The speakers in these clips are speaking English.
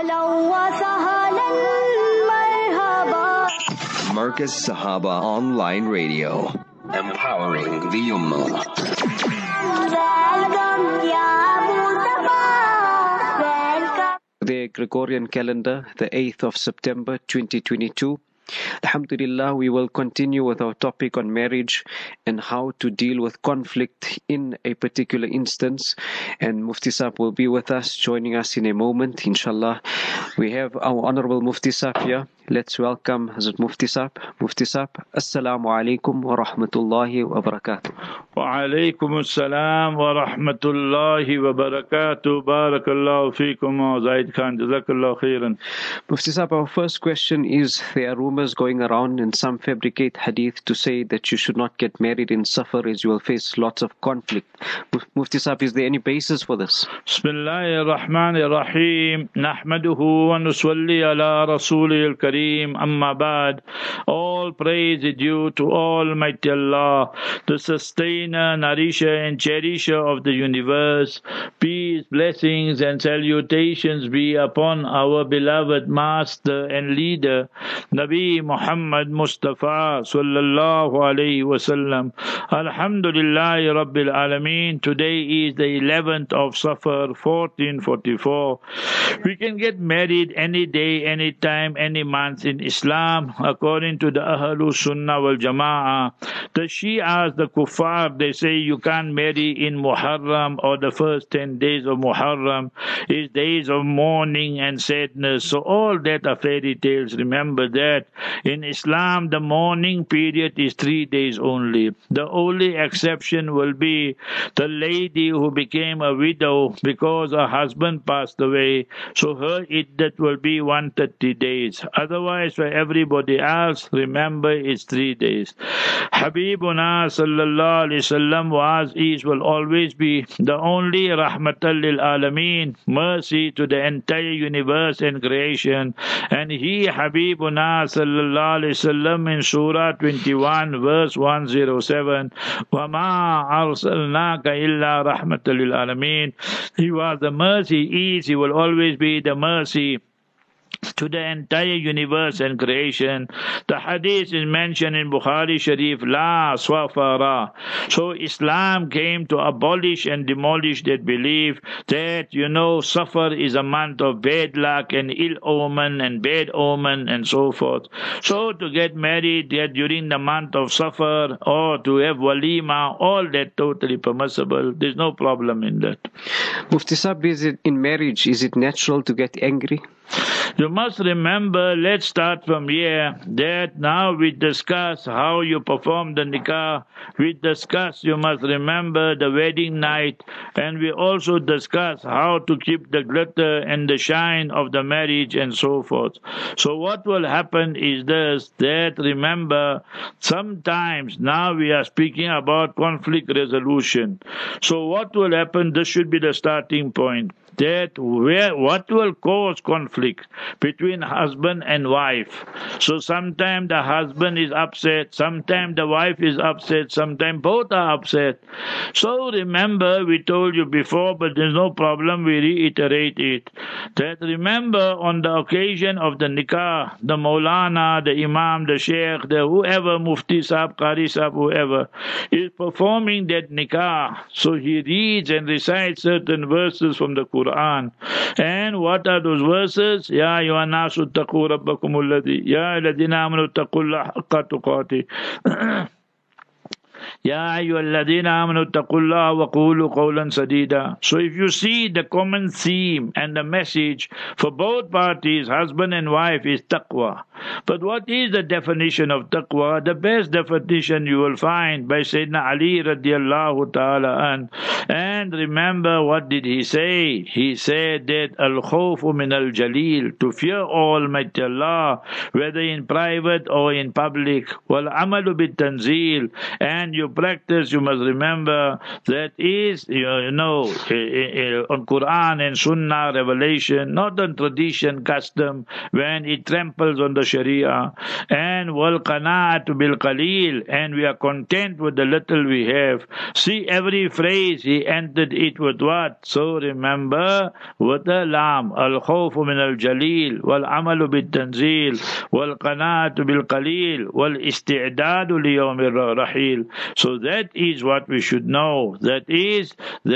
Marcus Sahaba Online Radio, empowering the Ummah. The Gregorian calendar, the 8th of September 2022. Alhamdulillah, we will continue with our topic on marriage and how to deal with conflict in a particular instance. And Mufti Saab will be with us, joining us in a moment, inshallah. We have our Honorable Mufti Saab here. Let's welcome Hazrat Mufti Saab. Mufti Saab, Assalamu alaikum wa rahmatullahi wa barakatuh. Wa alaikum assalam wa rahmatullahi wa barakatuh. Barakallahu feekum wa Zaid Khan. Jazakallahu khairan. Mufti Saab, our first question is, there are rumors going around and some fabricate hadith to say that you should not get married in Safar as you will face lots of conflict. Mufti Saab, is there any basis for this? Bismillahir Rahmanir Rahim. Nahmaduhu wa nusalli ala Rasulil Kareem. Amma ba'd. All praise is due to Almighty Allah, the sustainer, nourisher and cherisher of the universe. Peace, blessings and salutations be upon our beloved master and leader, Nabi Muhammad Mustafa sallallahu alayhi wasallam. Alhamdulillahi Rabbil Alameen. Today is the 11th of Safar 1444. We can get married any day, any time, any month in Islam, according to the Ahlul Sunnah wal Jama'ah. The Shi'as, the Kuffar, they say you can't marry in Muharram, or the first 10 days of Muharram is days of mourning and sadness. So all that are fairy tales. Remember that in Islam the mourning period is 3 days only. The only exception will be the lady who became a widow because her husband passed away. So her iddat will be 130 days. Otherwise, for everybody else, remember it's 3 days. Habibuna sallallahu alaihi wasallam will always be the only rahmatan lil alameen, mercy to the entire universe and creation. And he, Habibuna sallallahu alaihi wasallam, in Surah 21, verse 107, وَمَا أَرْسَلْنَاكَ إِلَّا رَحْمَةً لِلْعَالَمِينَ. He was the mercy, he will always be the mercy to the entire universe and creation. The hadith is mentioned in Bukhari Sharif, La Swafara. So Islam came to abolish and demolish that belief that, Safar is a month of bad luck and ill omen and bad omen and so forth. So to get married during the month of Safar or to have walima, all that totally permissible. There's no problem in that. Mufti Saab, is it in marriage, is it natural to get angry? You must remember, let's start from here, that now we discuss how you perform the nikah. We discuss, you must remember, the wedding night. And we also discuss how to keep the glitter and the shine of the marriage and so forth. So what will happen is this, that remember, sometimes now we are speaking about conflict resolution. So what will happen, this should be the starting point. That what will cause conflict between husband and wife. So sometimes the husband is upset, sometimes the wife is upset, sometimes both are upset. So remember, we told you before, but there's no problem, we reiterate it. That remember, on the occasion of the nikah, the Maulana, the Imam, the Sheikh, the whoever, Mufti Saab, Qari Saab, whoever, is performing that nikah. So he reads and recites certain verses from the Quran. And what are those verses? Ya ayyuhan nasu ittaqu rabbakum alladhi ya alladhina amanu ittaqullaha haqqa tuqatih. Ya ayyuhalladhina amanu ittaqullaha wa qulu qawlan sadida. So if you see the common theme and the message for both parties, husband and wife, is taqwa. But what is the definition of taqwa? The best definition you will find by Sayyidina Ali radiallahu ta'ala an. And remember, what did he say? He said that al-khawfu min al-jalil, to fear Almighty Allah, whether in private or in public. Wal-amalu bit-tanzil, and you practice, you must remember, that is, on Quran and Sunnah revelation, not on tradition, custom, when it tramples on the Sharia. And wal qanaat bil qalil, and we are content with the little we have. See, every phrase he ends prevented it with what? So remember, with the lam, al-khawfu min al-jalil, wal-amalu bil-tanzil, wal-qanatu bil-qalil, wal-isti'dadu li-yawm al-rahil. So that is what we should know. That is,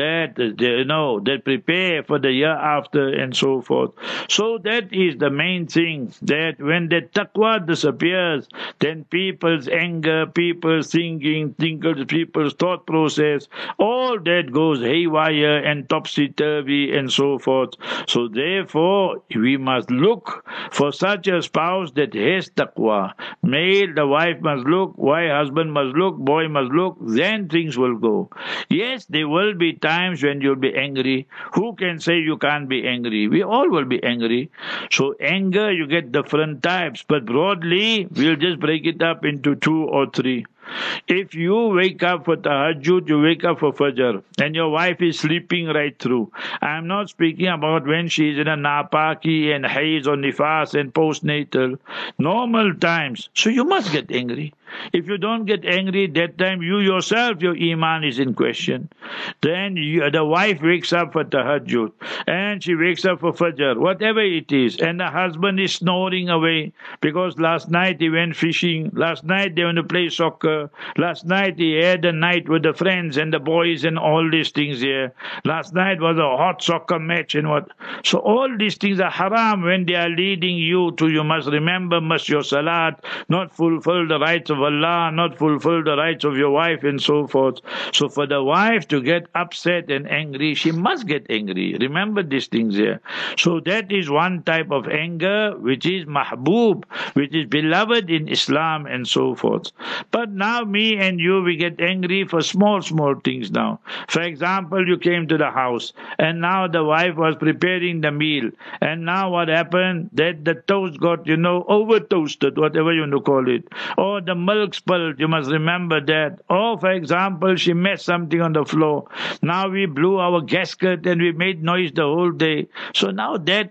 that prepare for the year after and so forth. So that is the main thing, that when the taqwa disappears, then people's anger, people's thinking, people's thought process, all that goes haywire and topsy-turvy and so forth. So therefore, we must look for such a spouse that has taqwa. Male, the wife must look, husband must look, boy must look, then things will go. Yes, there will be times when you'll be angry. Who can say you can't be angry? We all will be angry. So anger, you get different types, but broadly, we'll just break it up into 2 or 3. If you wake up for tahajjud, you wake up for fajr, and your wife is sleeping right through. I'm not speaking about when she's in a napaki and haiz or nifas and postnatal. Normal times. So you must get angry. If you don't get angry, that time you yourself, your iman is in question. Then the wife wakes up for tahajjud, and she wakes up for fajr, whatever it is, and the husband is snoring away because last night he went fishing, last night they went to play soccer, last night he had a night with the friends and the boys and all these things here. Last night was a hot soccer match and what. So all these things are haram when they are leading you to, you must remember, must your salat, not fulfill the rights of Allah, not fulfill the rights of your wife and so forth. So for the wife to get upset and angry, she must get angry. Remember these things here. So that is one type of anger which is mahbub, which is beloved in Islam and so forth. But now me and you, we get angry for small things now. For example, you came to the house and now the wife was preparing the meal, and now what happened? That the toast got, over toasted, whatever you want to call it. Or the milk spilled, you must remember that. Or for example, she messed something on the floor. Now we blew our gasket and we made noise the whole day. So now that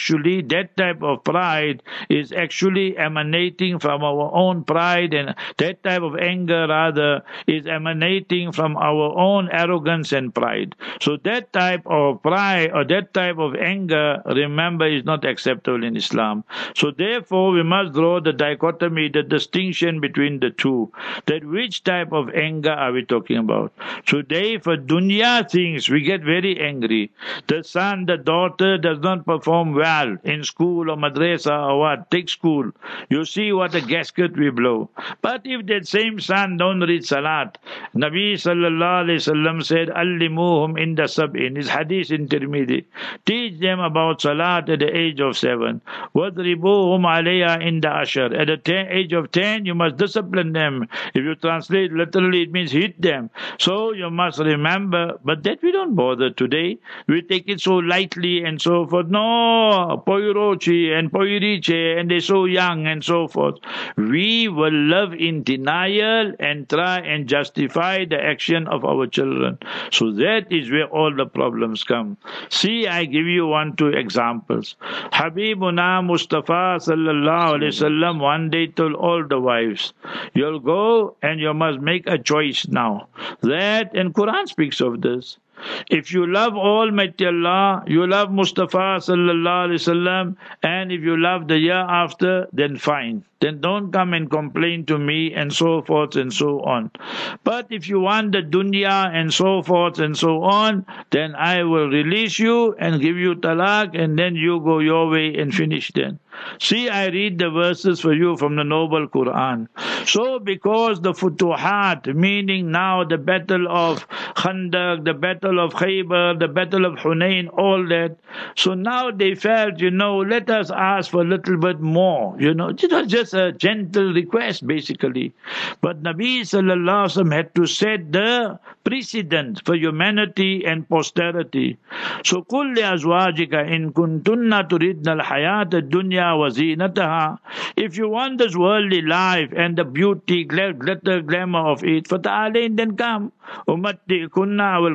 type of pride is actually emanating from our own pride, and that type of anger rather is emanating from our own arrogance and pride. So that type of pride or that type of anger, remember, is not acceptable in Islam. So therefore we must draw the dichotomy, the distinction between the two. That which type of anger are we talking about? Today for dunya things we get very angry. The son, the daughter does not perform well in school or madrasa or what, take school. You see what a gasket we blow. But if that same son don't read salat, Nabi sallallahu alayhi wasallam said, Allimuhum inda sab'in, is hadith in Tirmidhi. Teach them about salat at the age of 7. Wadribuhum alayha inda ashar. At the age of 10, you must discipline them. If you translate literally, it means hit them. So you must remember, but that we don't bother today. We take it so lightly and so forth. No, poirochi and poiriche, and they're so young and so forth. We will live in denial and try and justify the action of our children. So that is where all the problems come. See, I give you 2 examples. Habibuna Mustafa sallallahu alaihi wasallam one day told all the wives, you'll go and you must make a choice now. That, and Quran speaks of this. If you love Almighty Allah, you love Mustafa sallallahu alaihi wasallam, and if you love the year after, then fine. Then don't come and complain to me and so forth and so on. But if you want the dunya and so forth and so on, then I will release you and give you talaq, and then you go your way and finish then. See, I read the verses for you from the noble Quran. So because the futuhat, meaning now the battle of Khandaq, the battle of Khaybar, the battle of Hunain, all that, so now they felt, let us ask for a little bit more. It was just a gentle request basically. But Nabi sallallahu alaihi wasallam had to set the precedent for humanity and posterity. So قُلْ لِأَزْوَاجِكَ إِن كُنْتُنَّ تُرِدْنَ الْحَيَاةَ الدُّنْيَا وَزِينَتَهَا. If you want this worldly life and the beauty, glitter, glamour of it, فَتَعَالَيْنَ, then come. أُمَتِّعْكُنَّ, I will give it to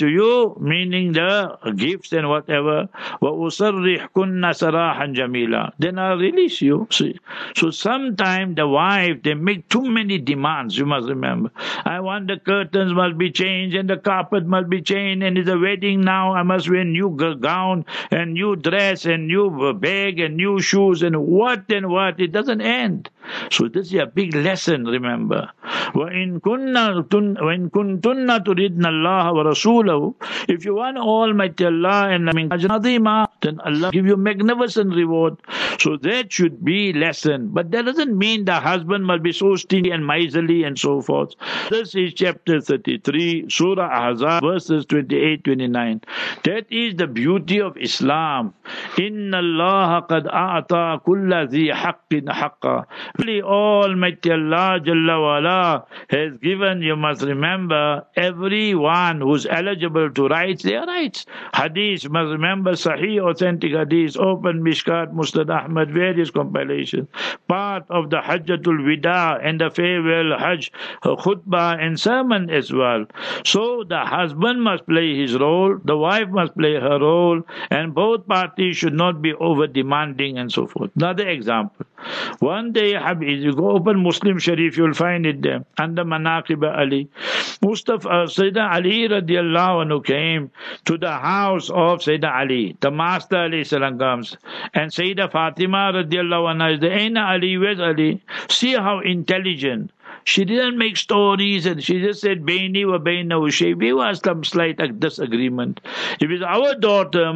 to you, meaning the gifts and whatever, وَأُصَرِّحْكُنَّ سَرَاحًا جَمِيلًا. Then I'll release you. See? So sometimes the wife, they make too many demands, you must remember. I want the curtains must be changed and the carpet must be changed, and it's a wedding now, I must wear new gown and new dress and new bag and new shoes and what. It doesn't end. So this is a big lesson, remember. وَإِن كُنتُنَّ تُرِدْنَ اللَّهَ وَرَسُولَهُ. If you want Almighty Allah and Azima, then Allah give you magnificent reward. So that should be lesson. But that doesn't mean the husband must be so stingy and miserly and so forth. This is chapter 33, Surah Ahzab, verses 28-29. That is the beauty of Islam. Inna Allah qad a'ta kulla dhi haqqin haqqa. Really, Almighty Allah Jalla wa'ala has given, you must remember, everyone who's eligible to rights, their rights. Hadith, you must remember, Sahih, authentic Hadith, open Mishkat, Musnad Ahmad, various compilations. Part of the Hajjatul Wida and the farewell Hajj, khutbah and sermon as well. So the husband must play his role, the wife must play her role, and both parties should not be over demanding and so forth. Another example. One day, you go open Muslim Sharif, you'll find it there, under Manaqib Ali. Sayyidina Ali radiallahu anhu came to the house of Sayyidina Ali. The Master alayhi salam comes. And Sayyida Fatima radiallahu anha is there. Aina Ali, where's Ali? See how intelligent. She didn't make stories, and she just said, Baini wa bainahu shay. We was some slight disagreement. If it's our daughter,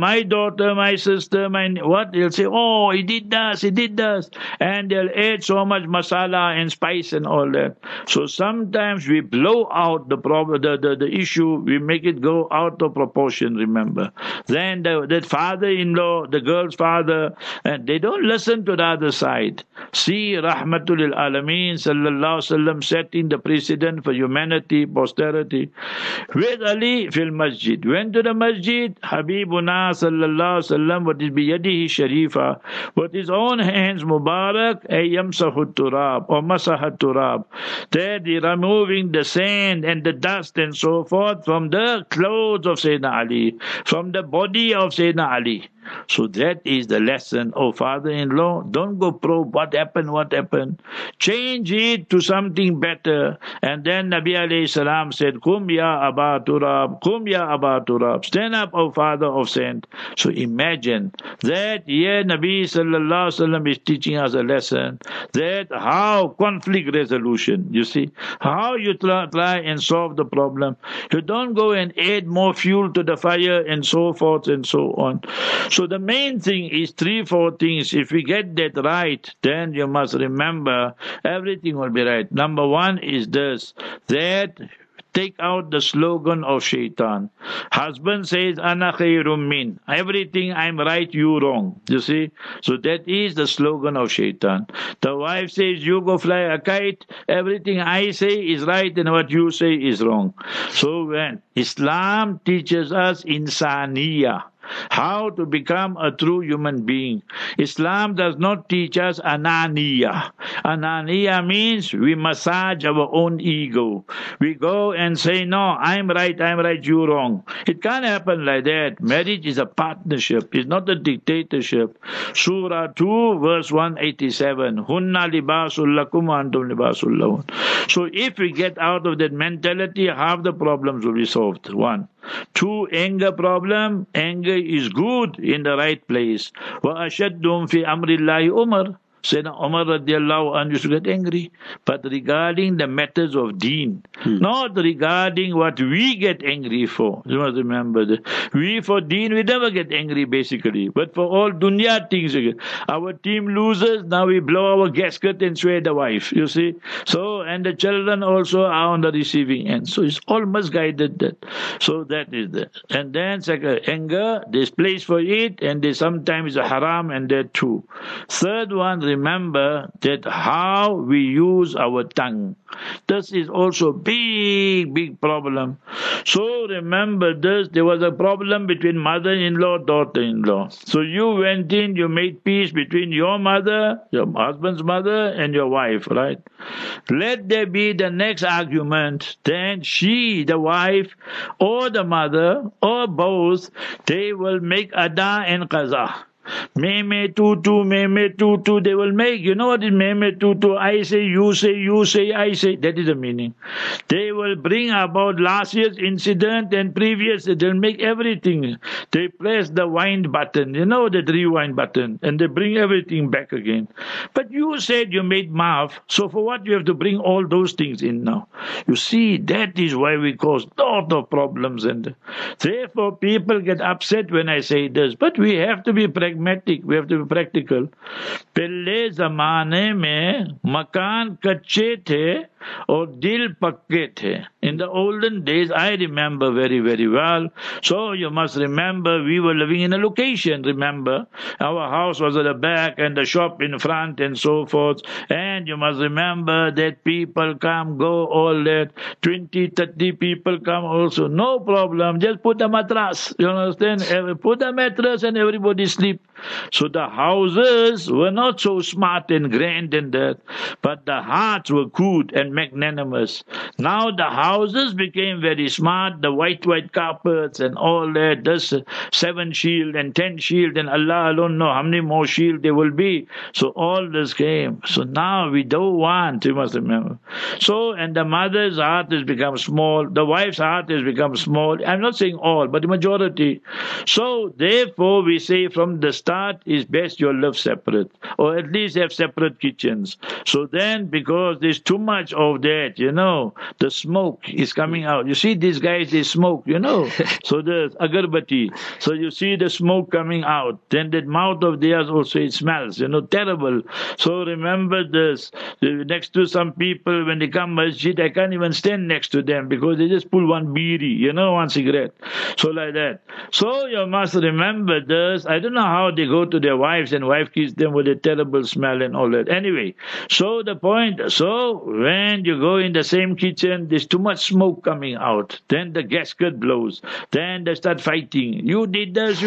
my sister, what? They'll say, oh, he did this. And they'll add so much masala and spice and all that. So sometimes we blow out the problem, the issue, we make it go out of proportion, remember. Then that father-in-law, the girl's father, and they don't listen to the other side. See, Rahmatul Alameen, sallallahu alaihi wasallam, setting the precedent for humanity, posterity. With Ali fil masjid. Went to the masjid, Habibuna sallallahu alaihi wasallam, what is biyadihi sharifa, with his own hands mubarak, yamsahut turab, or masahat turab. That he removing the sand and the dust and so forth from the clothes of Sayyidina Ali, from the body of Sayyidina Ali. So that is the lesson. Oh, father-in-law, don't go probe what happened. Change it to something better. And then Nabi alayhi salam said, Kum ya Aba Turab. Stand up, O father of sand. So imagine that here Nabi sallallahu alaihi wasallam is teaching us a lesson, that how conflict resolution, you see, how you try and solve the problem. You don't go and add more fuel to the fire and so forth and so on. So the main thing is 3-4 things. If we get that right, then you must remember everything will be right. Number one is this, that take out the slogan of shaitan. Husband says, Ana khairum min. Everything I'm right, you wrong. You see? So that is the slogan of shaitan. The wife says, you go fly a kite. Everything I say is right and what you say is wrong. So when Islam teaches us insaniya, how to become a true human being. Islam does not teach us ananiya. Ananiya means we massage our own ego. We go and say, no, I'm right, you wrong. It can't happen like that. Marriage is a partnership. It's not a dictatorship. Surah 2, verse 187. Hunna libasul lakum wa antum libasul lahun. So if we get out of that mentality, half the problems will be solved. 1. 2, anger problem. Anger is good in the right place. وَأَشَدُّهُمْ فِي أَمْرِ اللَّهِ Umar. Sayyidina Umar radiallahu anhu used to get angry. But regarding the matters of deen, not regarding what we get angry for. You must remember that. We for deen, we never get angry basically. But for all dunya things, our team loses, now we blow our gasket and swear the wife, you see. So, and the children also are on the receiving end. So it's all misguided that. So that is that. And then second, anger, there's place for it, and there's sometimes a haram and that too. Third one, remember that how we use our tongue. This is also big problem. So remember this, there was a problem between mother-in-law, daughter-in-law. So you went in, you made peace between your mother, your husband's mother, and your wife, right? Let there be the next argument, then she, the wife, or the mother, or both, they will make ada and qaza. Me tutu, they will make. You know what is me tutu? I say, you say, I say. That is the meaning. They will bring about last year's incident and previous. They'll make everything. They press the wind button. You know that rewind button. And they bring everything back again. But you said you made maaf. So for what you have to bring all those things in now? You see, that is why we cause lot of problems. And therefore people get upset when I say this. But we have to be pragmatic. We have to be practical. पहले ज़माने में मकान कच्चे थे और दिल पक्के थे. In the olden days, I remember very well. So you must remember, we were living in a location. Remember, our house was at the back and the shop in front and so forth. And you must remember that people come, go, all that. 20, 30 people come also. No problem. Just put a mattress. You understand? Put a mattress and everybody sleep. So the houses were not so smart and grand and that, but the hearts were good and magnanimous. Now the houses became very smart, the white carpets and all that, this 7 shield and 10 shield, and Allah alone know how many more shield there will be. So all this came. So now we don't want, you must remember. So, and the mother's heart has become small, the wife's heart has become small. I'm not saying all, but the majority. So therefore we say from the start, it's best you live separate, or at least have separate kitchens. So then, because there's too much of that, the smoke is coming out. You see these guys, they smoke, So there's agarbatti. So you see the smoke coming out. Then that mouth of theirs also, it smells, terrible. So remember this. Next to some people, when they come masjid, I can't even stand next to them because they just pull one biri, one cigarette. So like that. So you must remember this. I don't know how they go to their wives and wife kisses them with a terrible smell and all that. Anyway, so the point, so when you go in the same kitchen, there's too much smoke coming out. Then the gasket blows. Then they start fighting. You did this.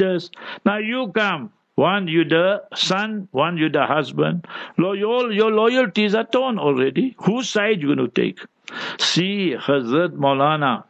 Now you come. One you the son, one you the husband. Your loyalties are torn already. Whose side you going to take? See, Hazrat Maulana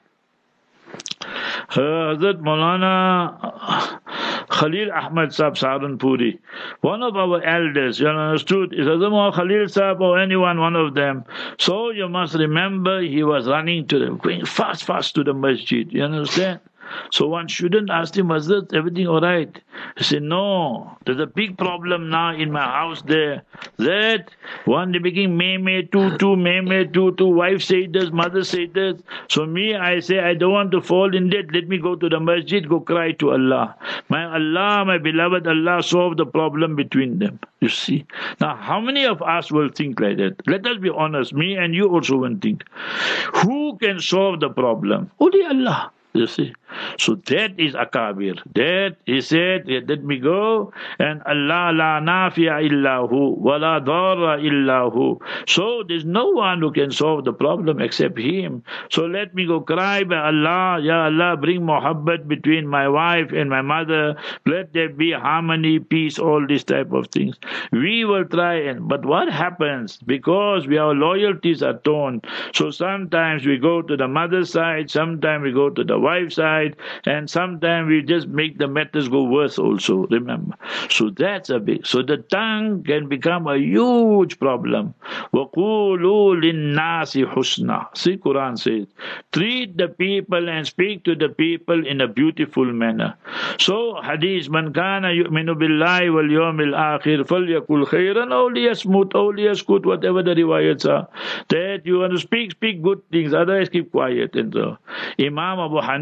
Khalil Ahmad Sahib Saharanpuri, one of our elders, you understood, is Hazrat Khalil Sahib or anyone, one of them. So you must remember, he was running to them, going fast to the masjid, you understand? So one shouldn't ask him, Hazrat, everything all right? He said, no, there's a big problem now in my house there. That one, they begin me tutu, wife say this, mother say this. So me, I say, I don't want to fall in that. Let me go to the masjid, go cry to Allah. My beloved Allah, solve the problem between them. You see? Now, how many of us will think like that? Let us be honest. Me and you also will think. Who can solve the problem? Only Allah. You see? So that is akabir. That he said, let me go, and Allah la nafi'a illahu, wa la dharra illahu. So there's no one who can solve the problem except him. So let me go cry by Allah, Ya Allah, bring muhabbat between my wife and my mother. Let there be harmony, peace, all these type of things. We will try, but what happens? Because our loyalties are torn. So sometimes we go to the mother's side, sometimes we go to the wife's side, and sometimes we just make the matters go worse also, remember. So that's a big, so the tongue can become a huge problem. وَقُولُوا لِلنَّاسِ حُسْنًا. See, Quran says, treat the people and speak to the people in a beautiful manner. So, hadith, man kana yu'minu billahi wal yawmil akhir falyakul khairan aw liyasmut aw liyaskut, whatever the riwayats are, that you want to speak good things, otherwise keep quiet. And so Imam Abu Hanifa used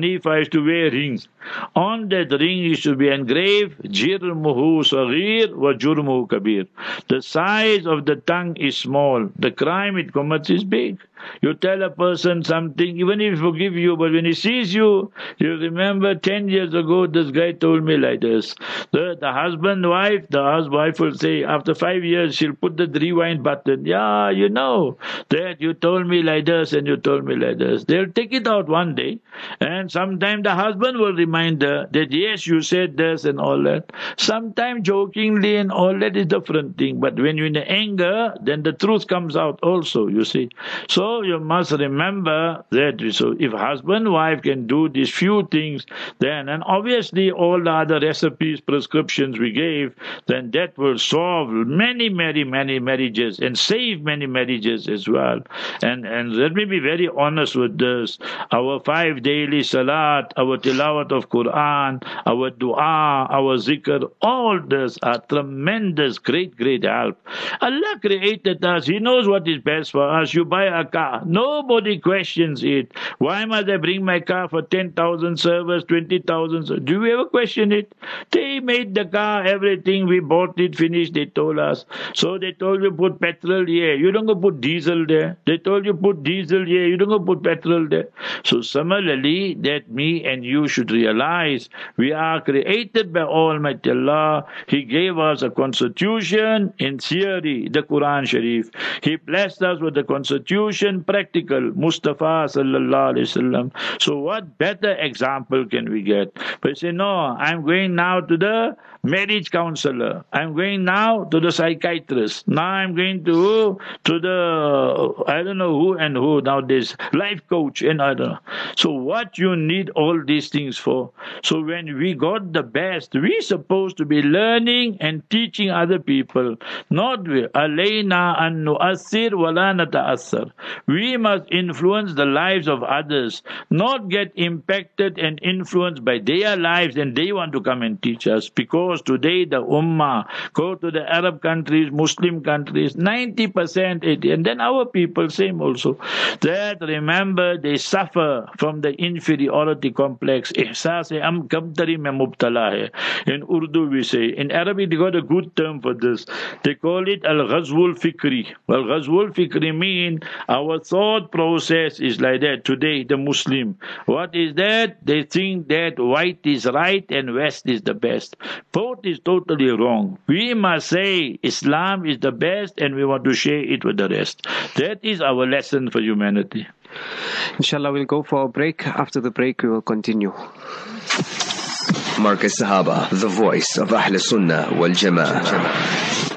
to wear rings. On that ring is to be engraved, Jirmuhu Saghir wa Jurmuhu Kabir. The size of the tongue is small. The crime it commits is big. You tell a person something, even if he forgive you, but when he sees you, you remember 10 years ago this guy told me like this. The wife will say, after 5 years, she'll put the rewind button. Yeah, you know that you told me like this and you told me like this. They'll take it out one day, and sometime the husband will remind her that yes, you said this and all that. Sometimes jokingly and all that is different thing, but when you're in anger, then the truth comes out also, you see. So you must remember that. So if husband and wife can do these few things, then, and obviously all the other recipes, prescriptions we gave, then that will solve many marriages and save many marriages as well. And let me be very honest with this. Our 5 daily salat, our tilawat of Quran, our dua, our zikr, all this are tremendous, great help. Allah created us. He knows what is best for us. You buy a car. Nobody questions it. Why must I bring my car for 10,000 servers, 20,000 servers? Do we ever question it? They made the car, everything. We bought it, finished, they told us. So they told you put petrol here. You don't go put diesel there. They told you put diesel here. You don't go put petrol there. So similarly, that me and you should realize we are created by Almighty Allah. He gave us a constitution in theory, the Quran Sharif. He blessed us with the constitution practical, Mustafa sallallahu alaihi wasallam. So what better example can we get? But you say, no, I'm going now to the marriage counselor. I'm going now to the psychiatrist. Now I'm going to the, I don't know who and who nowadays, life coach and I don't know. So what you need all these things for? So when we got the best, we're supposed to be learning and teaching other people. Not alayna an nu'assir wala nata'assar. We must influence the lives of others, not get impacted and influenced by their lives and they want to come and teach us. Because today the Ummah, go to the Arab countries, Muslim countries, 90%, 80%, and then our people, same also, that remember they suffer from the inferiority complex. Ihsaas-e am kamtari mein mubtala hai. In Urdu we say, in Arabic they got a good term for this. They call it al-ghazwul fikri. Well, ghazwul fikri mean our thought process is like that. Today, the Muslim, what is that? They think that white is right and West is the best. Both is totally wrong. We must say Islam is the best and we want to share it with the rest. That is our lesson for humanity. Inshallah, we'll go for a break. After the break, we will continue. Marcus Sahaba, the voice of Ahl Sunnah wal Jama'ah.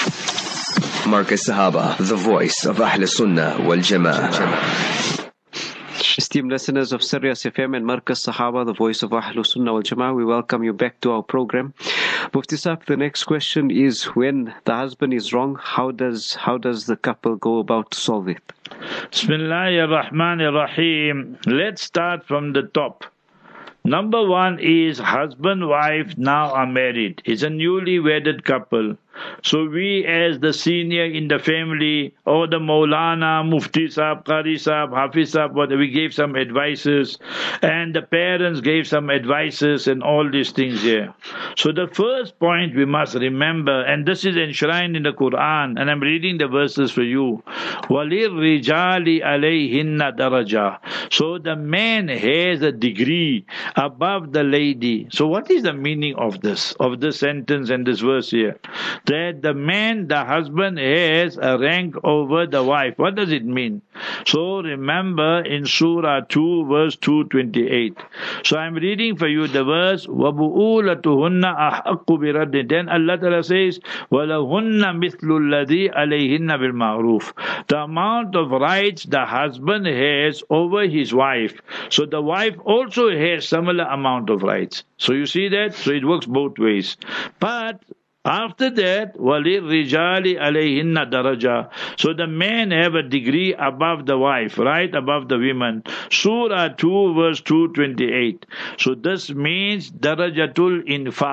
Marcus Sahaba, the voice of Ahl Sunnah wal Jama'ah. Esteemed listeners of Sirius FM and Marcus Sahaba, the voice of Ahl Sunnah wal Jama'ah, we welcome you back to our program. Mufti Saab, the next question is, when the husband is wrong, how does the couple go about to solve it? Bismillahir Rahmanir Rahim. Let's start from the top. Number one is husband, wife now are married. It's a newly wedded couple. So we as the senior in the family, or the Maulana, Mufti Saab, Qari Saab, Hafiz Saab, we gave some advices, and the parents gave some advices and all these things here. So the first point we must remember, and this is enshrined in the Quran, and I'm reading the verses for you. وَلِلْرِجَالِ عَلَيْهِنَّ دَرَجَةً. So the man has a degree above the lady. So what is the meaning of this sentence and this verse here? That the man, the husband, has a rank over the wife. What does it mean? So remember in Surah 2, verse 228. So I'm reading for you the verse, وَبُؤُولَتُهُنَّ أَحَقُّ بِرَدٍ. Then Allah Ta'ala says, وَلَهُنَّ مِثْلُ الَّذِي عَلَيْهِنَّ بِالْمَعْرُوفِ. The amount of rights the husband has over his wife. So the wife also has similar amount of rights. So you see that? So it works both ways. But after that, وَلِلْرِجَالِ عَلَيْهِنَّ دَرَجَةً. So the men have a degree above the wife, right above the women. Surah 2, verse 228. So this means darajatul infaq.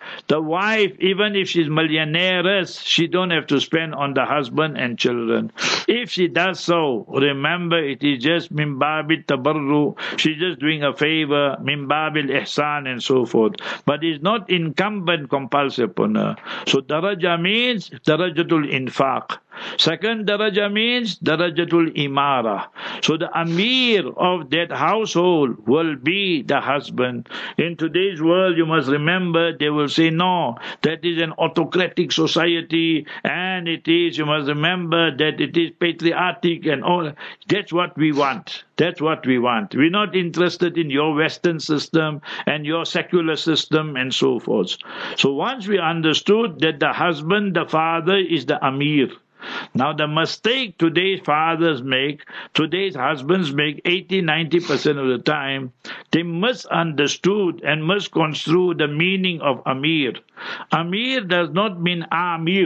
The wife, even if she's millionaires, she don't have to spend on the husband and children. If she does so, remember it is just min babil tabarru. She's just doing a favor, min babil ihsan and so forth. But it's not incumbent compulsory upon her. So daraja means darajatul infaq. Second daraja means darajatul imara. So the amir of that household will be the husband. In today's world, you must remember, they will say, no, that is an autocratic society, and it is, you must remember that it is patriotic and all. That's what we want. That's what we want. We're not interested in your Western system and your secular system and so forth. So once we understood that the husband, the father, is the amir. Now the mistake today's fathers make, today's husbands make 80-90% of the time, they misunderstood and misconstrued the meaning of amir. Amir does not mean amir.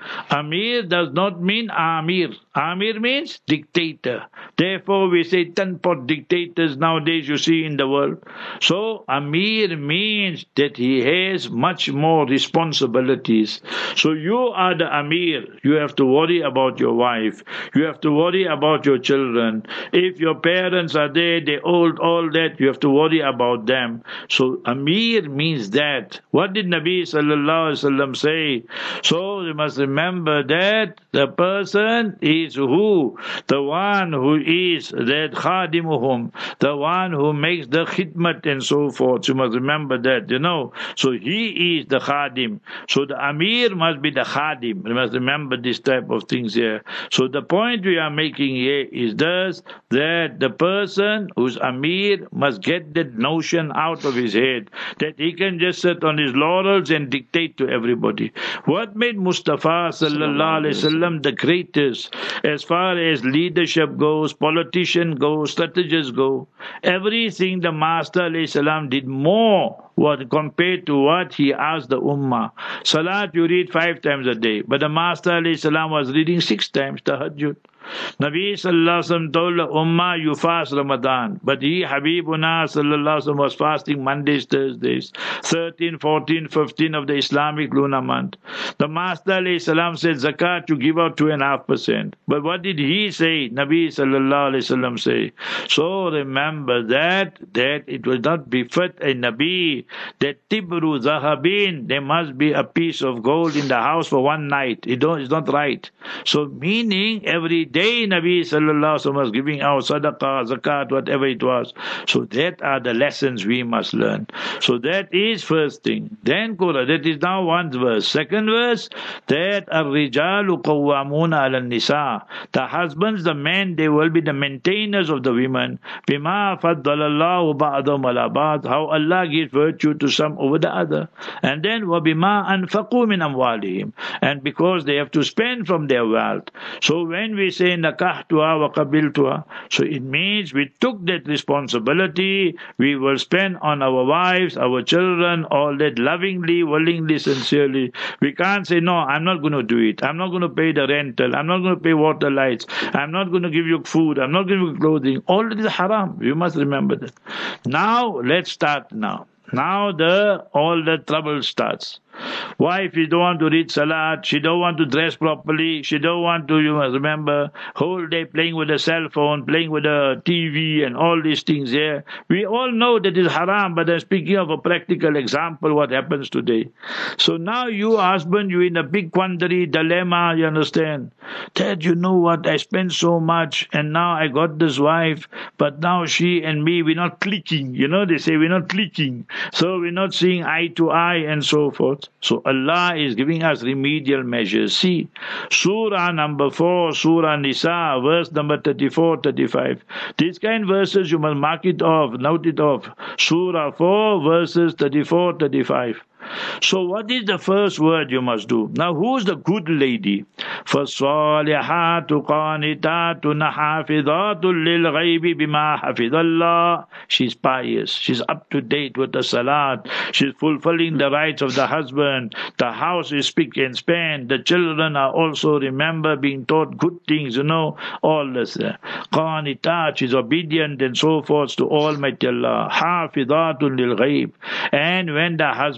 Amir does not mean amir. Amir means dictator. Therefore, we say 10-pot dictators nowadays you see in the world. So, Amir means that he has much more responsibilities. So, you are the Amir. You have to worry about your wife. You have to worry about your children. If your parents are there, they old, all that, you have to worry about them. So, Amir means that. What did Nabi sallallahu alaihi wasallam say? So, you must remember that the person is who? The one who is that khadimuhum, the one who makes the khidmat and so forth. You must remember that, So he is the khadim. So the amir must be the khadim. You must remember this type of things here. So the point we are making here is thus that the person who's amir must get that notion out of his head, that he can just sit on his laurels and dictate to everybody. What made Mustafa sallallahu alaihi wasallam the greatest as far as leadership goes, politician goes, strategists go? Everything the Master alayhi salam did more compared to what he asked the ummah. Salat you read 5 times a day, but the Master alayhi salam was reading 6 times tahajjud. Nabi sallallahu alaihi wasallam told the ummah, you fast Ramadan, but he, Habibuna sallallahu alaihi wasallam, was fasting Mondays, Thursdays, 13, 14, 15 of the Islamic lunar month. The Master alayhi salam said, zakat you give out 2.5%. But what did he say? Nabi sallallahu alaihi wasallam say. So remember that it will not befit a Nabi that tibru zahabin, there must be a piece of gold in the house for one night. It's not right. So meaning every day Nabi sallallahu alaihi wasallam was giving out sadaqah, zakat, whatever it was. So that are the lessons we must learn. So that is first thing. Then Quran, that is now one verse. Second verse, that ar-rijalu qawwamuna ala nisa. The husbands, the men, they will be the maintainers of the women. Bima faddalallahu ba'dahum ala ba'd. How Allah gives virtue to some over the other. And then wabima anfaqu min amwalihim. And because they have to spend from their wealth. So when we say nakahtuha wa qabiltuha, so it means we took that responsibility, we will spend on our wives, our children, all that lovingly, willingly, sincerely. We can't say, no, I'm not going to do it. I'm not going to pay the rental. I'm not going to pay water, lights. I'm not going to give you food. I'm not going to give you clothing. All that is haram. You must remember that. Now, let's start now. Now all the trouble starts. Wife, she don't want to read salat, she don't want to dress properly, she don't want to, you must remember, whole day playing with a cell phone, playing with a TV and all these things here. We all know that is haram, but I'm speaking of a practical example, what happens today. So now you husband, you're in a big quandary, dilemma, you understand. Dad, you know what, I spent so much and now I got this wife, but now she and me, we're not clicking, they say we're not clicking. So we're not seeing eye to eye and so forth. So Allah is giving us remedial measures. See, Surah number 4, Surah Nisa, verse number 34, 35. These kind of verses you must mark it off, note it off. Surah 4, verses 34, 35. So what is the first word you must do? Now who's the good lady? فَالصَّالِحَاتُ قَانِتَاتٌ حَافِظَاتٌ لِلْغَيْبِ بِمَا حَفِظَ اللَّهِ. She's pious. She's up to date with the salat. She's fulfilling the rights of the husband. The house is spick and span. The children are also, remember, being taught good things, all this. قَانِتَات, she's obedient and so forth to Almighty Allah. حَافِظَاتٌ لِلْغَيْبِ. And when the husband is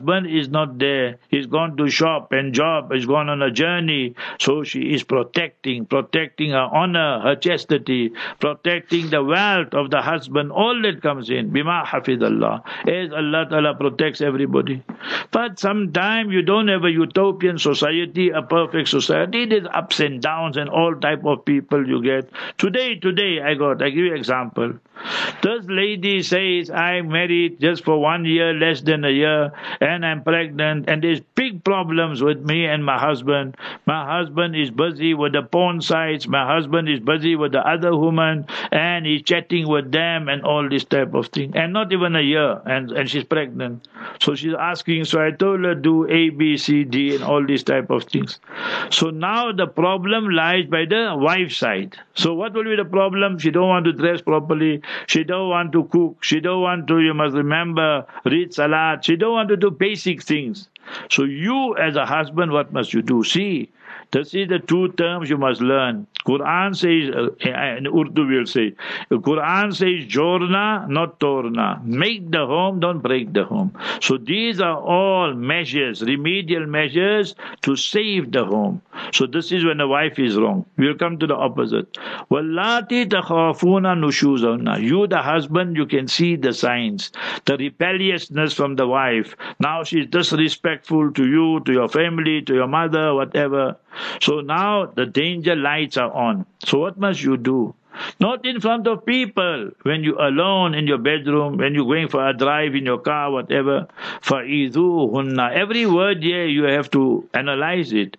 is not there. He's gone to shop and job. He's gone on a journey. So she is protecting her honor, her chastity, protecting the wealth of the husband. All that comes in. Bima hafidallah. As Allah Ta'ala protects everybody. But sometimes you don't have a utopian society, a perfect society. There's ups and downs and all type of people you get. Today, I give you an example. This lady says, I'm married just for 1 year, less than a year, and I'm pregnant, and there's big problems with me and my husband. My husband is busy with the porn sites, my husband is busy with the other woman, and he's chatting with them and all this type of thing. And not even a year, and she's pregnant. So she's asking, so I told her, do A, B, C, D, and all these type of things. So now the problem lies by the wife's side. So what will be the problem? She don't want to dress properly. She don't want to cook. She don't want to, you must remember, read salat. She don't want to do basic things. So you as a husband, what must you do? See, this is the two terms you must learn. Quran says, in Urdu will say, Quran says, Jorna, not Torna. Make the home, don't break the home. So these are all measures, remedial measures to save the home. So this is when the wife is wrong. We'll come to the opposite. Wallati takhafuna nushuzahunna. You, the husband, you can see the signs, the rebelliousness from the wife. Now she's disrespectful to you, to your family, to your mother, whatever. So now the danger lights are on. So what must you do? Not in front of people. When you're alone in your bedroom, when you're going for a drive in your car, whatever. فَإِذُوهُنَّ. Every word here you have to analyze it.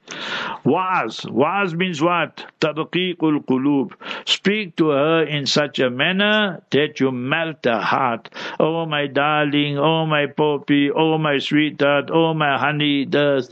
Wa'az. Wa'az means what? تَرْقِيقُ الْقُلُوبِ. Speak to her in such a manner that you melt her heart. Oh my darling, oh my poppy, oh my sweetheart, oh my honey,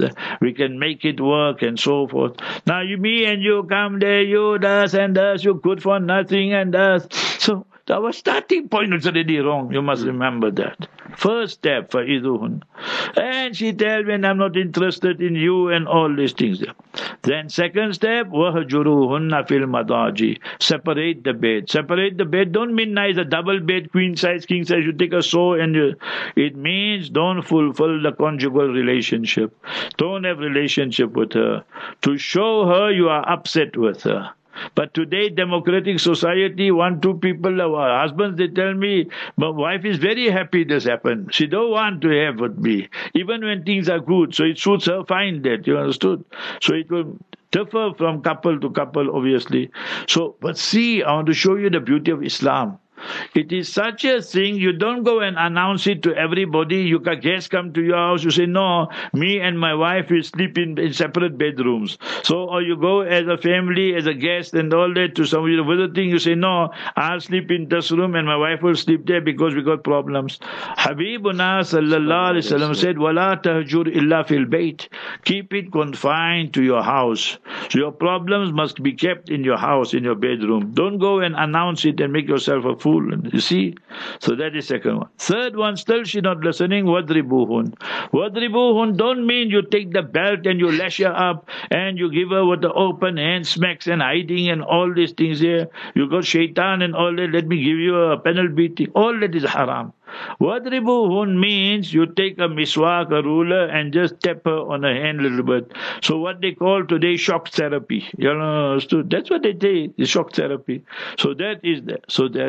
we can make it work and so forth. Now me and you come there, you does and does, you good for nothing and does. So our starting point is already wrong. You must remember that. First step for Iduhun. And she tells me, I'm not interested in you and all these things. Then second step, وَهَجُرُوهُنَّ فِي الْمَضَاجِعِ. Separate the bed. Separate the bed don't mean nice a double bed, queen size, king size. You take a saw and it means don't fulfill the conjugal relationship. Don't have relationship with her. To show her you are upset with her. But today, democratic society, 1-2 people, our husbands, they tell me, my wife is very happy this happened. She don't want to have with me, even when things are good. So it suits her fine that, you understood? So it will differ from couple to couple, obviously. So, but see, I want to show you the beauty of Islam. It is such a thing, you don't go and announce it to everybody. You got guests come to your house, you say, no, me and my wife will sleep in separate bedrooms. So, or you go as a family, as a guest and all that to somebody visiting, you say, no, I'll sleep in this room and my wife will sleep there because we got problems. Habibuna sallallahu alaihi wasallam said, wala tahjur illa fil bayt. Keep it confined to your house. So your problems must be kept in your house, in your bedroom. Don't go and announce it and make yourself a fool. You see? So that is second one. Third one, still she not listening, wadribuhun. Wadribuhun don't mean you take the belt and you lash her up and you give her with the open hand smacks and hiding and all these things here. You got shaitan and all that, let me give you a penal beating. All that is haram. Wadribuhun means you take a miswak, a ruler, and just tap her on her hand a little bit. So what they call today shock therapy. You know, that's what they say, the shock therapy. So that is that.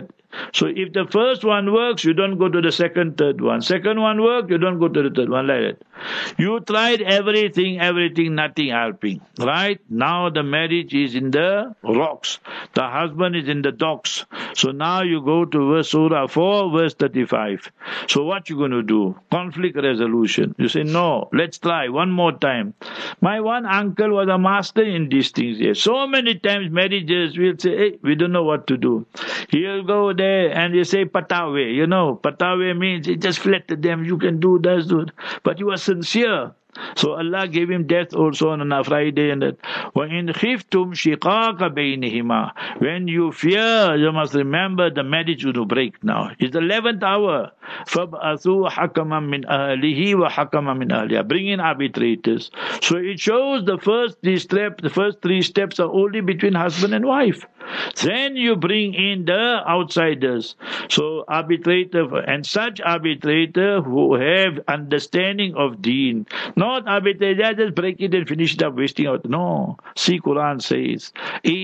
So if the first one works, you don't go to the second, third one. Second one works, you don't go to the third one, like that. You tried everything, nothing helping. Right? Now the marriage is in the rocks. The husband is in the docks. So now you go to verse Surah 4, verse 35. So what you going to do? Conflict resolution. You say, no, let's try one more time. My one uncle was a master in these things here. So many times marriages will say, hey, we don't know what to do. He'll go there and you say patawe. You know, patawe means he just flattered them. You can do this, do it. But he was sincere. So Allah gave him death also on a Friday and that. وَإِنْ خِفْتُمْ شِقَاقَ بَيْنِهِمَا. When you fear, you must remember the marriage will break now. It's the 11th hour. فَبْأَثُوا حَكَمًا مِنْ أَهْلِهِ وَحَكَمًا مِنْ أَهْلِهَا. Bring in arbitrators. So it shows the first three steps are only between husband and wife. Then you bring in the outsiders. So arbitrator, and such arbitrator who have understanding of deen. Not arbitrator, just break it and finish it up, wasting out. No. See, Quran says,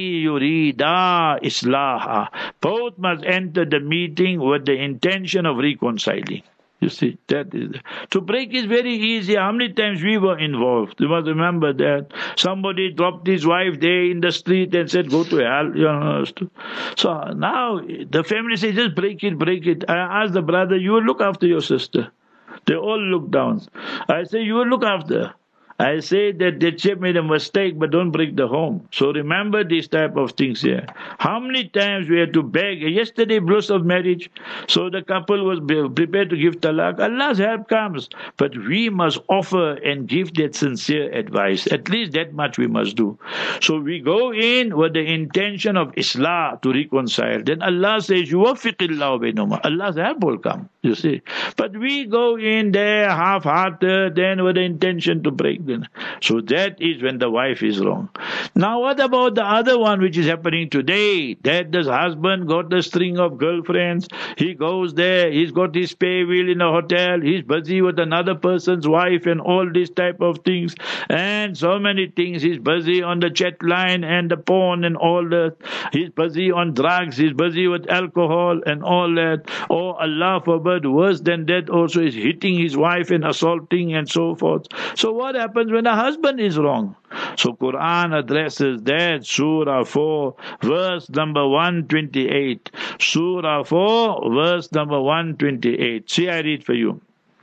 Yurida islaha. Both must enter the meeting with the intention of reconciling. You see, that is to break is very easy. How many times we were involved? You must remember that somebody dropped his wife there in the street and said, "Go to hell." You know. So now the family says, "Just break it, break it." I asked the brother, "You will look after your sister." They all look down. I say, "You will look after." I say that the chip made a mistake, but don't break the home. So remember these type of things here. How many times we had to beg? Yesterday, bliss of marriage. So the couple was prepared to give talaq. Allah's help comes. But we must offer and give that sincere advice. At least that much we must do. So we go in with the intention of Islah to reconcile. Then Allah says, Yuwaffiqillahu bainahuma. Allah's help will come. You see. But we go in there half-hearted, then with the intention to break. So that is when the wife is wrong. Now what about the other one which is happening today? That this husband got a string of girlfriends. He goes there. He's got his spare wheel in a hotel. He's busy with another person's wife and all these type of things. And so many things. He's busy on the chat line and the porn and all that. He's busy on drugs. He's busy with alcohol and all that. Oh, Allah forbid, worse than that also is hitting his wife and assaulting and so forth. So what happens when a husband is wrong? So Quran addresses that. Surah 4, verse number 128. Surah 4, verse number 128. See, I read for you.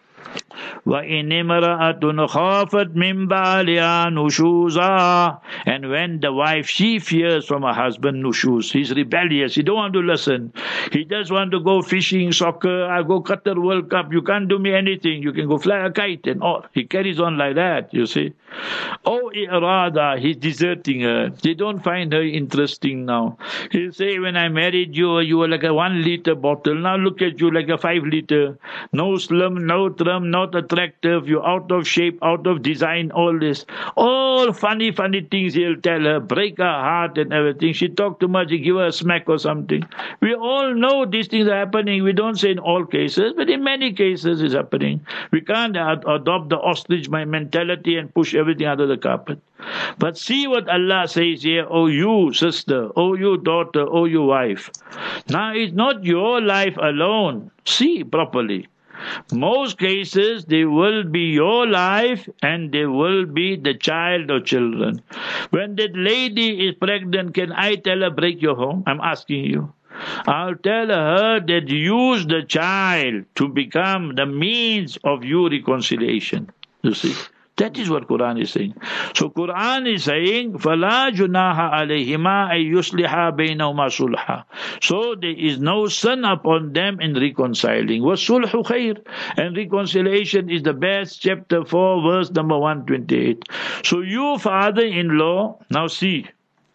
وَإِنِ امْرَأَةٌ خَافَتْ مِنْ بَعْلِهَا نُشُوزًا. And when the wife, she fears from her husband nushuz, he's rebellious, he don't want to listen, he just want to go fishing, soccer, I go Qatar World Cup, you can't do me anything, you can go fly a kite and all. He carries on like that, you see. Oh, irada, he's deserting her. They don't find her interesting now. He'll say, when I married you, you were like a 1 liter bottle. Now look at you like a 5 liter. No slim, no trim, not attractive. You're out of shape, out of design, all this. All funny things he'll tell her. Break her heart and everything. She talk too much, he give her a smack or something. We all know these things are happening. We don't say in all cases, but in many cases it's happening. We can't adopt the ostrich mentality and push everything under the carpet. But see what Allah says here, oh you sister, oh you daughter, oh you wife. Now it's not your life alone. See properly. Most cases, there will be your life and there will be the child or children. When that lady is pregnant, can I tell her, break your home? I'm asking you. I'll tell her that use the child to become the means of your reconciliation. You see? That is what Quran is saying. So Quran is saying, فَلَا جُنَاهَ عَلَيْهِمَا أَن يُصْلِحَا بَيْنَهُمَا صُلْحًا. So there is no sin upon them in reconciling. وَالصُّلْحُ خَيْرٌ. And reconciliation is the best. Chapter 4, verse number 128. So you father-in-law, now see,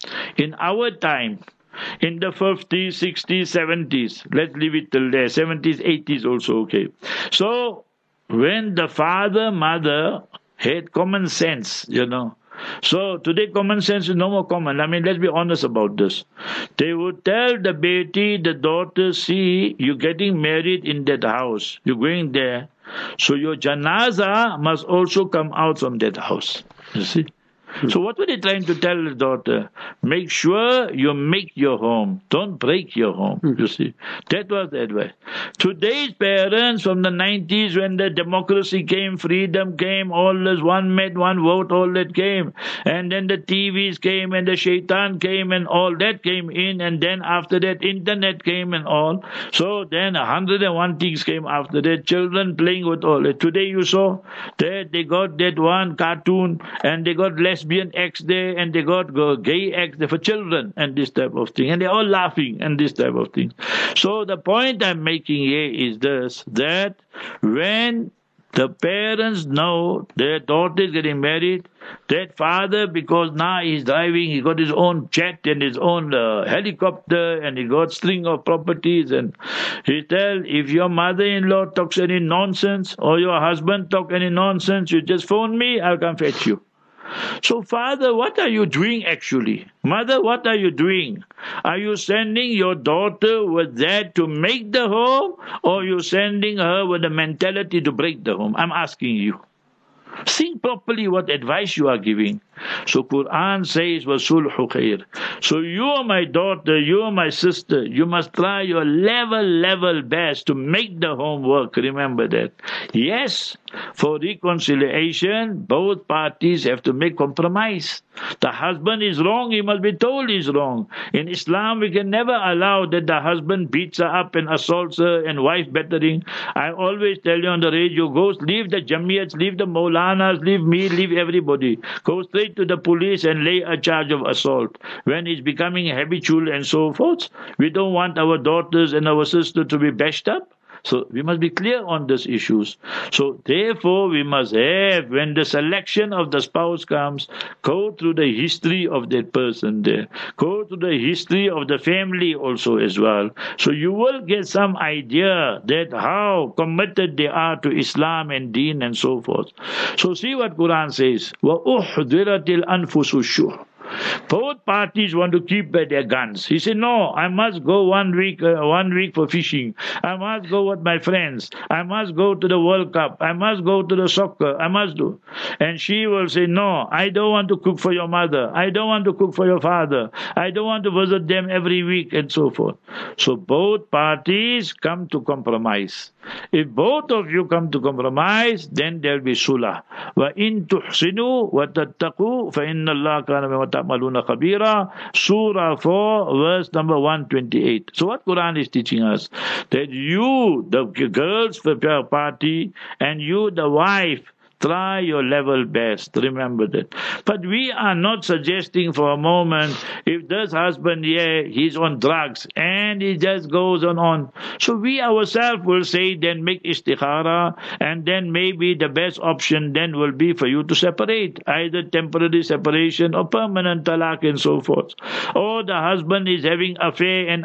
in our time, in the 50s, 60s, 70s, let's leave it till there, 70s, 80s also, okay. So when the father, mother had common sense, you know. So today common sense is no more common. I mean, let's be honest about this. They would tell the beti, the daughter, see, you're getting married in that house. You're going there. So your janaza must also come out from that house. You see? So what were they trying to tell the daughter? Make sure you make your home. Don't break your home. You see. That was the advice. Today's parents from the 90s, when the democracy came, freedom came, all this one man, one vote, all that came. And then the TVs came and the shaitan came and all that came in. And then after that, internet came and all. So then 101 things came after that. Children playing with all that. Today you saw that they got that one cartoon and they got lesbian acts there and they got gay acts there for children and this type of thing. And they're all laughing and this type of thing. So the point I'm making here is this, that when the parents know their daughter is getting married, that father, because now he's driving, he got his own jet and his own helicopter and he got string of properties, and he tell, if your mother-in-law talks any nonsense or your husband talk any nonsense, you just phone me, I'll come fetch you. So father, what are you doing actually? Mother, what are you doing? Are you sending your daughter with that to make the home, or are you sending her with the mentality to break the home? I'm asking you. Think properly what advice you are giving. So Quran says, وَصُلْحُ خَيْرٌ. So you are my daughter, you are my sister, you must try your level best to make the home work. Remember that. Yes, for reconciliation, both parties have to make compromise. The husband is wrong, he must be told he's wrong. In Islam, we can never allow that the husband beats her up and assaults her and wife battering. I always tell you on the radio, go leave the Jamiyats, leave the Maulanas, leave me, leave everybody. Go straight to the police and lay a charge of assault. When it's becoming habitual and so forth, we don't want our daughters and our sisters to be bashed up. So we must be clear on these issues. So therefore we must have, when the selection of the spouse comes, go through the history of that person there. Go through the history of the family also as well. So you will get some idea that how committed they are to Islam and Deen and so forth. So see what Quran says. وَأُحْضِرَتِ الْأَنفُسُ الشُّحُّ. Both parties want to keep by their guns. He said, no, I must go 1 week for fishing. I must go with my friends. I must go to the World Cup. I must go to the soccer. I must do. And she will say, no, I don't want to cook for your mother. I don't want to cook for your father. I don't want to visit them every week and so forth. So both parties come to compromise. If both of you come to compromise, then there will be sulah. وَإِن تُحْسِنُوا وَتَتَّقُوا فَإِنَّ اللَّهَ كَانَ بِمَا تَعْمَلُونَ خَبِيرًا. Surah 4, verse number 128. So what Quran is teaching us? That you, the girls party, and you, the wife, try your level best. Remember that. But we are not suggesting for a moment, if this husband here, he's on drugs and he just goes on. So we ourselves will say, then make istikhara, and then maybe the best option then will be for you to separate, either temporary separation or permanent talaq and so forth. Or the husband is having affair.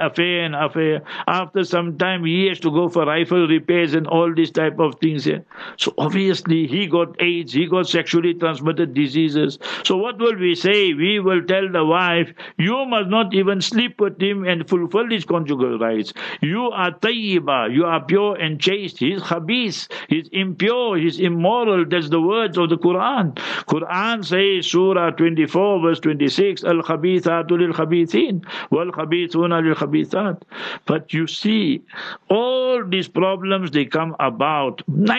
After some time, he has to go for rifle repairs and all these type of things here. So obviously he got AIDS, he got sexually transmitted diseases. So what will we say? We will tell the wife, you must not even sleep with him and fulfill his conjugal rights. You are tayyiba, you are pure and chaste. He is khabis, he is impure, he is immoral. That's the words of the Quran. Quran says, Surah 24, verse 26, Al-khabithatu lil-khabithin, wal-khabithuna lil-khabithat. But you see, all these problems, they come about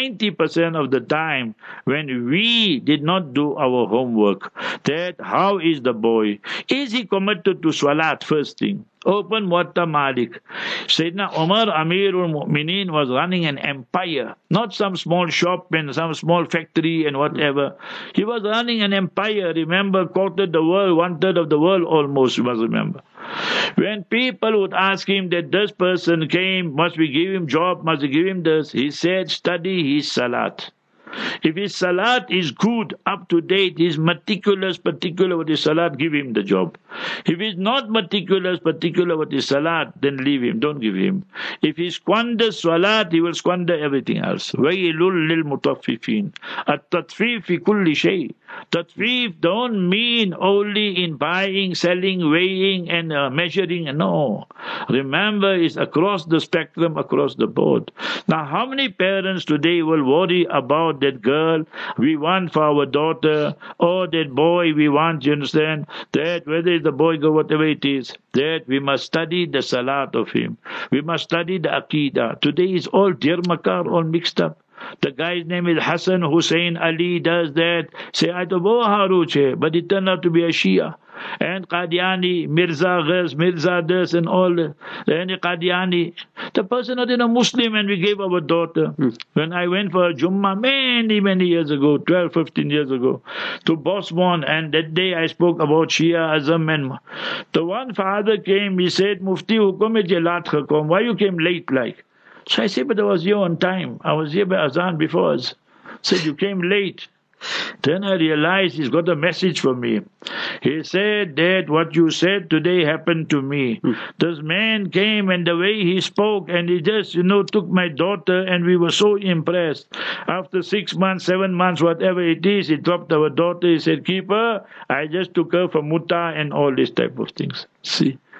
90% of the time when we did not do our homework. That how is the boy? Is he committed to Salat first thing? Open Muwatta Malik. Sayyidina Umar Amirul Mu'mineen was running an empire, not some small shop and some small factory and whatever. He was running an empire. Remember, quoted the world, 1/3 of the world almost, you must remember. When people would ask him that this person came, must we give him job, must we give him this? He said, study his Salat. If his salat is good, up to date, he's meticulous, particular with his salat, give him the job. If he's not meticulous, particular with his salat, then leave him, don't give him. If he squanders salat, he will squander everything else. وَيْلٌ لِلْمُطَفِّفِينَ التَّطْفِيفِ فِي كُلِّ شَيْءٍ. Tatfif don't mean only in buying, selling, weighing and measuring. No. Remember, it's across the spectrum, across the board. Now, how many parents today will worry about that girl we want for our daughter, or that boy we want, you understand, that whether it's the boy or whatever it is, that we must study the salat of him. We must study the aqidah. Today is all dir makar, all mixed up. The guy's name is Hassan Hussein Ali, does that. Say, I don't know Haruche, but it turned out to be a Shia. And Qadiani, Mirza Ghaz, Mirza Das, and all the Qadiani. The person not in a Muslim, and we gave our daughter. When I went for a Jummah many years ago, 12, 15 years ago, to Bosmont, and that day I spoke about Shia Azam, and the one father came, he said, Mufti, hukum hai lat khakom, why you came late like? So I said, but I was here on time. I was here by Azan before us. Said, you came late. Then I realized he's got a message for me. He said that what you said today happened to me. This man came, and the way he spoke, and he just, took my daughter, and we were so impressed. After 6 months, 7 months, whatever it is, he dropped our daughter. He said, keep her. I just took her for muta and all this type of things. See?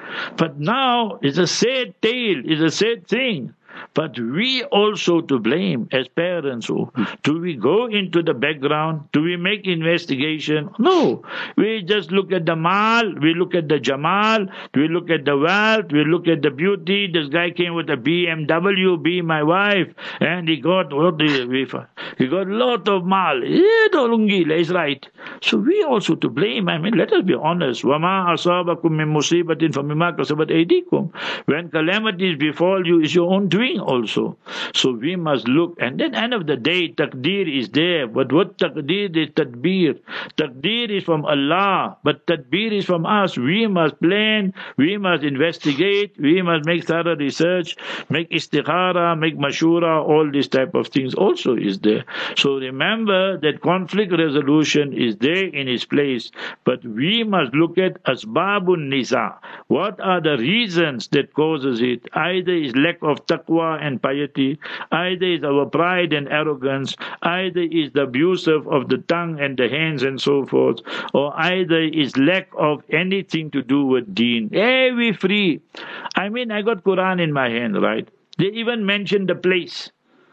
But now it's a sad tale, it's a sad thing. But we also to blame as parents. Do we go into the background? Do we make investigation? No. We just look at the mal, we look at the jamal, we look at the wealth, we look at the beauty. This guy came with a BMW, be my wife, and he got he got a lot of mal. Is right. So we also to blame. I mean, let us be honest. وَمَا أَصَابَكُم مِّن مُّصِيبَةٍ فَمِمَّا كَسَبَتْ أَيْدِيكُم. When calamities befall you, is your own doing also. So we must look, and then end of the day, taqdeer is there. But what taqdeer is tadbir? Taqdeer is from Allah, but tadbir is from us. We must plan, we must investigate, we must make thorough research, make istikhara, make mashura, all these type of things also is there. So remember that conflict resolution is there in its place, but we must look at asbabun niza. What are the reasons that causes it? Either is lack of taqwa and piety, either is our pride and arrogance, either is the abuse of the tongue and the hands and so forth, or either is lack of anything to do with deen. Hey, we free. I mean, I got Quran in my hand, right? They even mention the place.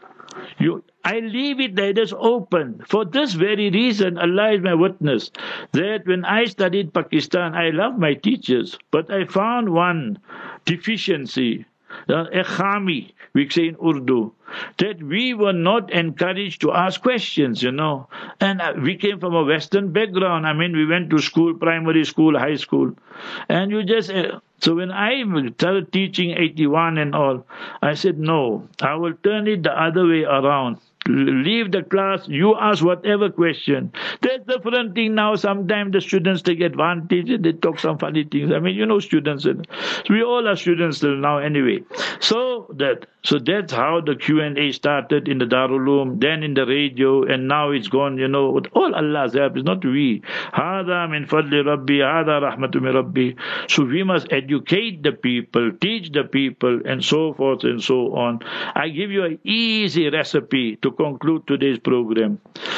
I leave it there, it is open. For this very reason, Allah is my witness, that when I studied Pakistan, I love my teachers, but I found one deficiency, a khami, we say in Urdu, that we were not encouraged to ask questions, And we came from a Western background. I mean, we went to school, primary school, high school. And you just... So when I started teaching 81 and all, I said, no, I will turn it the other way around. Leave the class, you ask whatever question. That's the different thing now. Sometimes the students take advantage and they talk some funny things. I mean, students. We all are students till now anyway. So that's how the Q&A started in the Darul Uloom, then in the radio, and now it's gone, with all Allah's help. It's not we. Hada min fadli Rabbi, hada rahmatu min Rabbi. So we must educate the people, teach the people, and so forth and so on. I give you an easy recipe to conclude today's program.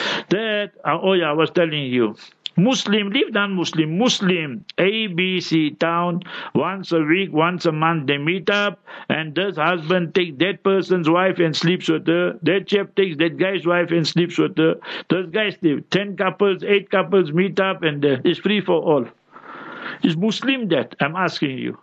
I was telling you, Muslim, leave non-Muslim, Muslim, ABC town, once a week, once a month they meet up, and this husband takes that person's wife and sleeps with her, that chap takes that guy's wife and sleeps with her, those guys live, 10 couples, 8 couples meet up, and it's free for all. Is Muslim that? I'm asking you.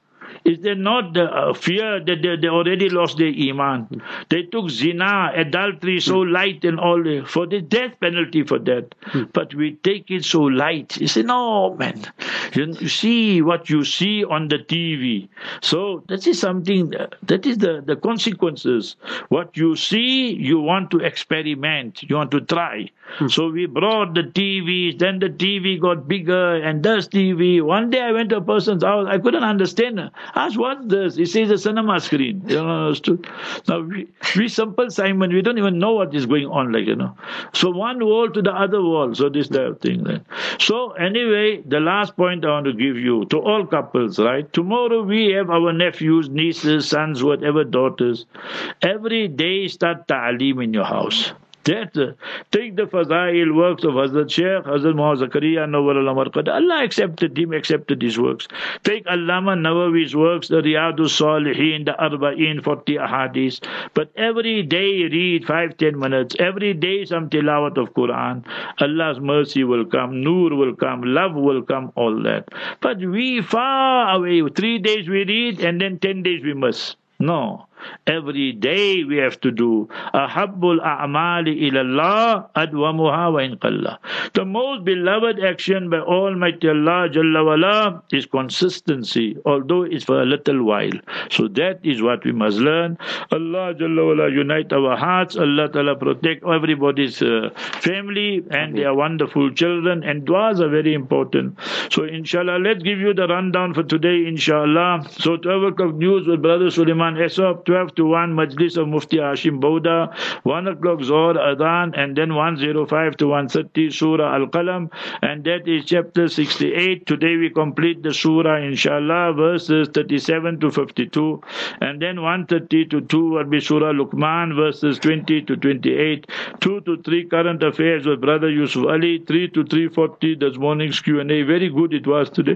Is there not the fear that they already lost their iman? They took zina, adultery so light and all, for the death penalty for that. But we take it so light. You say, no, man. You see what you see on the TV. So that is something, that is the consequences. What you see, you want to experiment. You want to try. So we brought the TVs, then the TV got bigger, and this TV. One day I went to a person's house, I couldn't understand. Ask, what's this? He says a cinema screen. Understood? Now we simple Simon, we don't even know what is going on, So one wall to the other wall. So this type of thing. So anyway, the last point I want to give you to all couples, right? Tomorrow we have our nephews, nieces, sons, whatever, daughters. Every day start ta'aleem in your house. Take the Fazail works of Hazrat Shaykh, Hazrat Muhammad Zakaria, Nawar al-Marqad. Allah accepted his works. Take Allama Nawawi's works, the Riyadus Salihin, the Arba'in, 40 Ahadith. But every day read 5-10 minutes. Every day some tilawat of Quran. Allah's mercy will come, Noor will come, love will come, all that. But we far away. 3 days we read and then 10 days we miss. No. Every day we have to do. Ahabbul a'mali ilallah adwamuha wa in qalla. The most beloved action by Almighty Allah Jalla wala is consistency, although it's for a little while. So that is what we must learn. Allah Jalla wala unite our hearts. Allah Ta'ala protect everybody's family and their wonderful children. And du'as are very important. So inshallah, let's give you the rundown for today, inshallah. So 12 o'clock news with Brother Suleiman Esop, 12 to 1 Majlis of Mufti Hashim Bauda, 1 o'clock Zohar Adhan, and then 1:05 to 1:30 Surah Al-Qalam, and that is chapter 68. Today we complete the Surah, inshallah, verses 37 to 52, and then 1:30 to 2 will be Surah Luqman, verses 20 to 28, 2 to 3 current affairs with Brother Yusuf Ali, 3 to 3:40 this morning's Q&A. Very good it was today.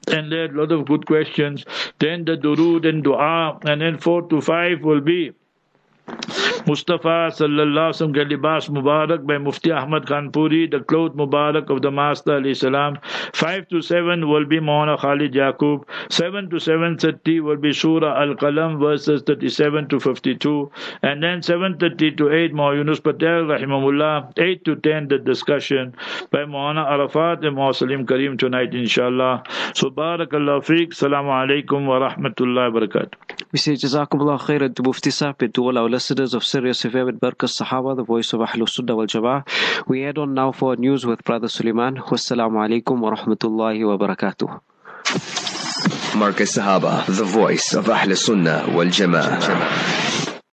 and there are a lot of good questions. Then the durood and dua, and then 4 to 5 will be Mustafa sallallahu alaihi wasallam ke libas mubarak by Mufti Ahmad Khanpuri, the cloth mubarak of the Master alayhi salam. 5 to 7 will be Maulana Khalid Yaqub. 7 to 7:30 will be Surah Al-Qalam verses 37 to 52, and then 7:30 to 8 Maulana Yunus Patel rahimahullah. 8 to 10 the discussion by Maulana Arafat and Maulana Salim Karim tonight inshallah. So barakallahu feek. Assalamu alaikum wa rahmatullahi wa barakatuh. We say Jazakumullah khairan to Mufti Sahib and to all our listeners of Sirius FM and Barkas Sahaba, the voice of Ahlus Sunnah wal Jama'ah. We head on now for news with Brother Suleiman. Wassalamu alaikum wa rahmatullahi wa barakatuh. Marcus Sahaba, the voice of Ahlus Sunnah wal Jama'ah.